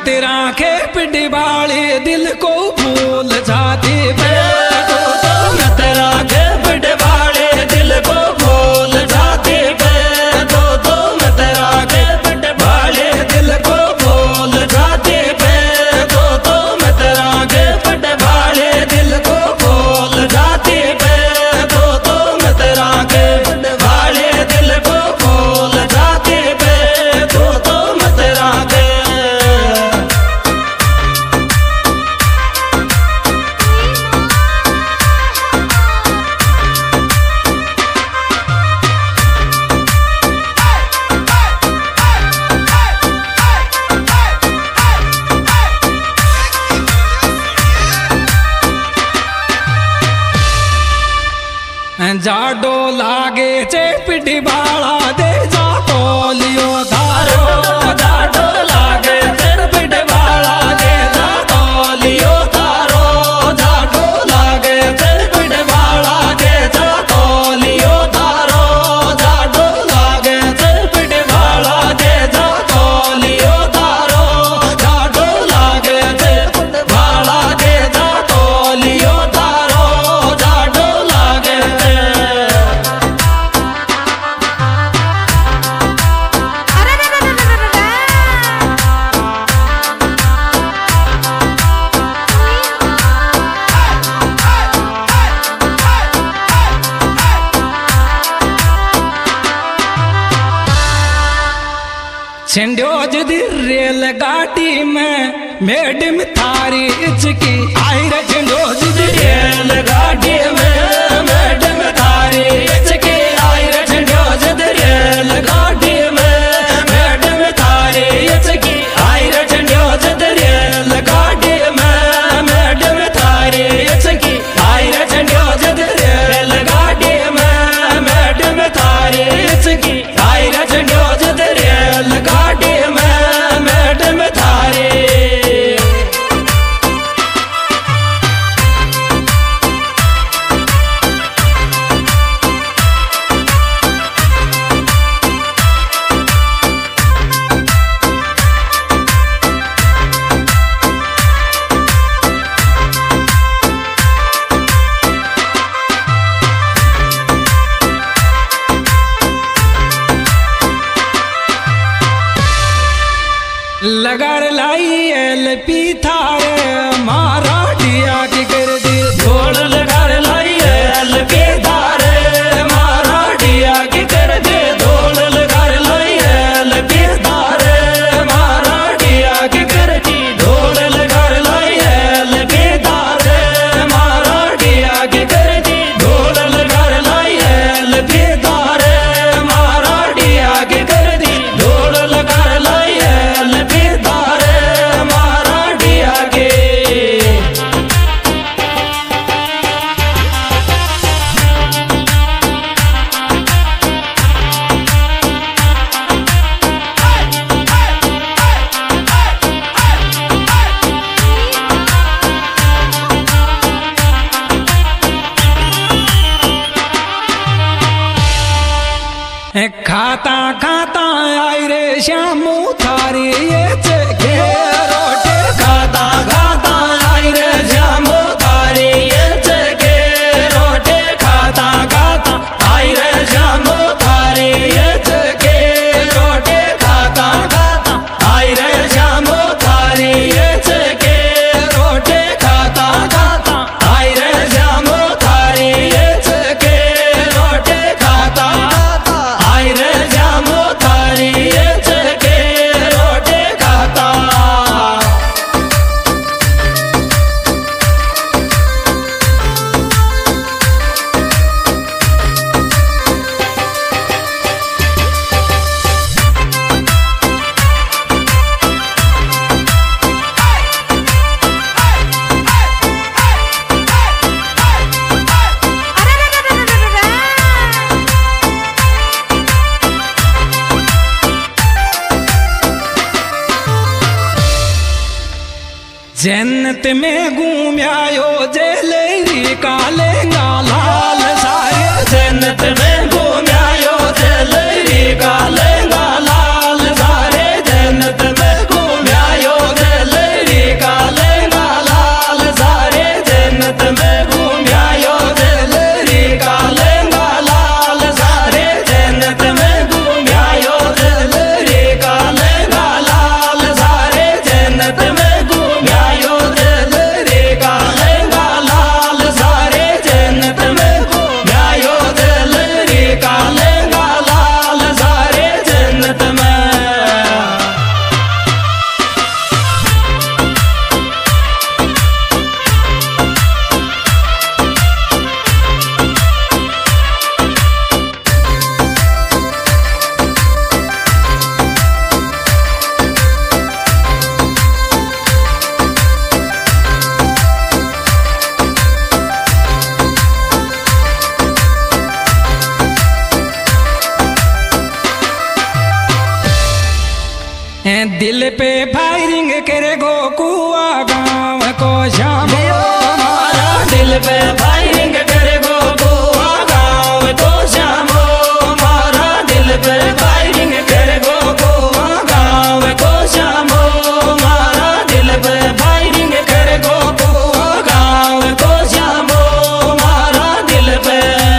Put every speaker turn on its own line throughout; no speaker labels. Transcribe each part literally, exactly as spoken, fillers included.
मत राखे पिटी बाली दिल को भूल जाती बे तो तो मत राखे पिटी बाली दिल को भूल जाती बे तो तो मत राखे पिटी बाली दिल को भूल जाती बे तो तो मत राखे पिटी बाली दिल को भूल जाती बे तो तो मत राखे पिटी बाली दिल को भूल जाती बे तो तो मत राखे जाडो लागे चे पिटी बाला दे जा तोलियो धारो जाडो लागे चे पिटी बाला दे जा तोलियो धारो जाडो लागे चे पिटी बाला दे जा तोलियो धारो जाडो लागे चे पिटी बाला दे जा तोलियो धारो जाडो लागे चे पिटी बाला दे जा तोलियो धारो जाडो लागे छिंडो जदी रेल गाड़ी में मैडम थारी इचकी आई रे छिंडो जदी रेल गाड़ी में मैडम थारी इचकी आई रे छिंडो जदी रेल गाड़ी में मैडम थारी इचकी आई रे छिंडो जदी रेल गाड़ी में मैडम थारी इचकी आई रे छिंडो जदी रेल गाड़ी में मैडम थारी इचकी आई रे छिंडो जदी रेल गाड़ी में मैडम थारी लगार लाई एल पी थारे मारा डिया की कर दी ढोल लगार लाई एल पी थारे मारा डिया की कर दे ढोल लगार लाई एल पी थारे मारा डिया की कर दी ढोल लगार लाई एल पी थारे मारा डिया की कर दी ढोल लगार लाई एल पी थारे मारा डिया की कर दी ढोल लगार लाई एल पी थारे मारा डिया के खाता खाता आई रे श्यामू थारी ये चके रोटे खाता खाता आई रे श्यामू थारी ये चके रोटे खाता खाता आई रे श्यामू थारी ये चके रोटे खाता खाता आई रे श्यामू थारी ये चके रोटे खाता खाता आई रे श्यामू थारी ये चके रोटे खाता आई रे श्यामू थारी ये चके रोटे खाता जन्नत में घूम्यायो जेलेरी काले लाल सारे जन्नत में घूम्यायो जेलेरी काले लाल सारे जन्नत में घूम्यायो दिल पे फायरिंग करे गो कुआ गाँव को श्याम मारा दिल पे फायरिंग करे गो कुआ गाँव को श्याम मारा दिल पे फायरिंग करे गो कुआ गाँव को श्याम मारा दिल पे फायरिंग करे गो कुआ गाँव को श्याम मारा दिल पे।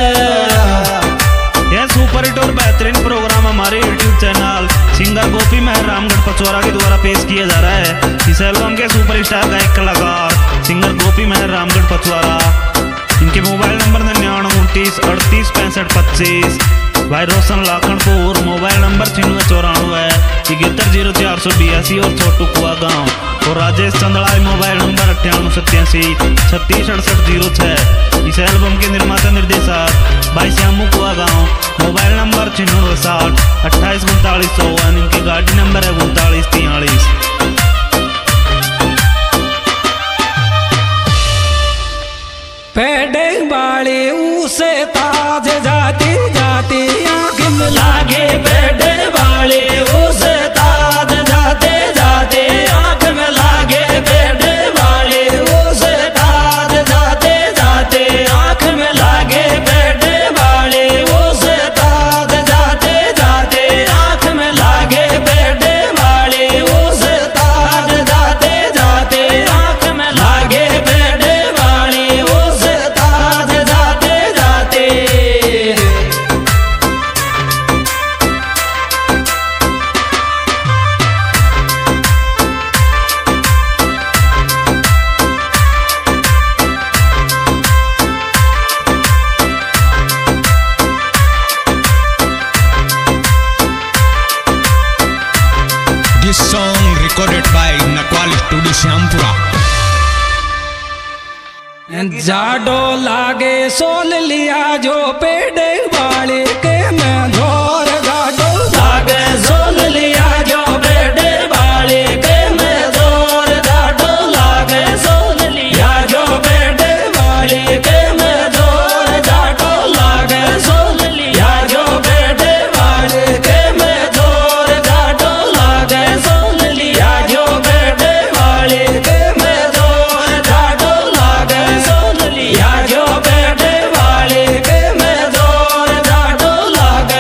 यह सुपर हिट और बेहतरीन प्रोग्राम हमारे यूट्यूब चैनल सिंगर गोपी मेहर रामगढ़ पचौरा के द्वारा पेश किया जा रहा है। इस एल्बम के सुपरस्टार गायक कलाकार सिंगर गोपी मेहर रामगढ़ पचौरा। इनके मोबाइल नंबर निन्यानवे उनतीस अड़तीस पैंसठ पच्चीस। भाई रोशन लाखनपुर मोबाइल नंबर छिन्नवे चौरानवे इकहत्तर जीरो चार सौ बयासी और छोटू कुआ गाँव। और राजेश चंदड़ाई मोबाइल नंबर अट्ठानवे सत्यासी छत्तीस अड़सठ जीरो छः। इस एल्बम के निर्माता निर्देशक भाई श्यामू कुआ गाँव मोबाइल नंबर छिन्नवे साठ अट्ठाईस उनतालीस चौवन। इनकी गाड़ी नंबर है उनतालीस तियालीस।
पेड़े वाले उसे ताज जाती जाती आँख में लागे पेड़े वाले उसे ताज जाते जाते आँख में लागे पेड़े वाले उसे ताज जाते जाते आँख में लागे पेड़े वाले उसे ताज जाते जाते आँख में लागे पेड़े वाले उसे ताज जाते जाते आँख में लागे पेड़े वाले उसे ताज जाते जाते।
This song recorded by Nakwal Studio Syampura.
जाडो लागे सोल लिया जो पेड़े वाले के मैं जोर जाडो लागे सोल लिया जो पेड़े वाले के मैं जोर जाडो लागे सोल लिया जो पेड़े वाले के मैं जोर जाडो लागे सोल लिया जो पेड़े वाले के मैं जोर जाडो लागे सोल लिया जो पेड़े वाले के मैं जोर जाडो लागे सोल लिया जो पेड़े वाले के मैं जोर जाडो लागे।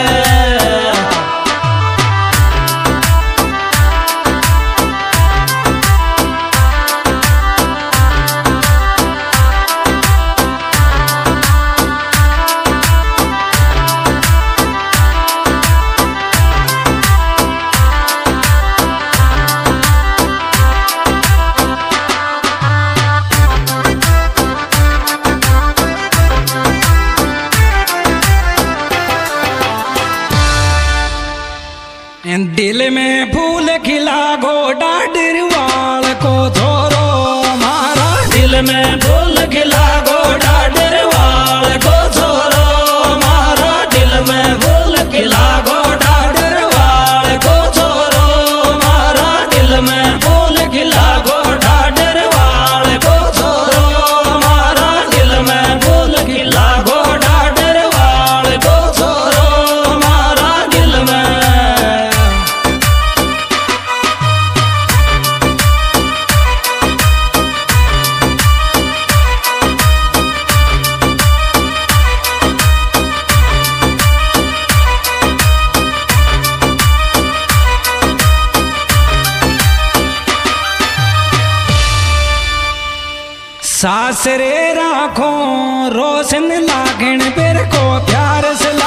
दिल में फूल खिला गो डाडर वाल को छोरो मारा दिल में फूल खिला गो डाडर वाल को छोरो मारा दिल में फूल खिला गो डाडर वाल को छोरो मारा दिल में फूल खिला गो डाडर वाल को छोरो मारा दिल में फूल खिला गो डाडर वाल को छोरो मारा दिल में। सासरे राखो रोशन लागण पेर को प्यार से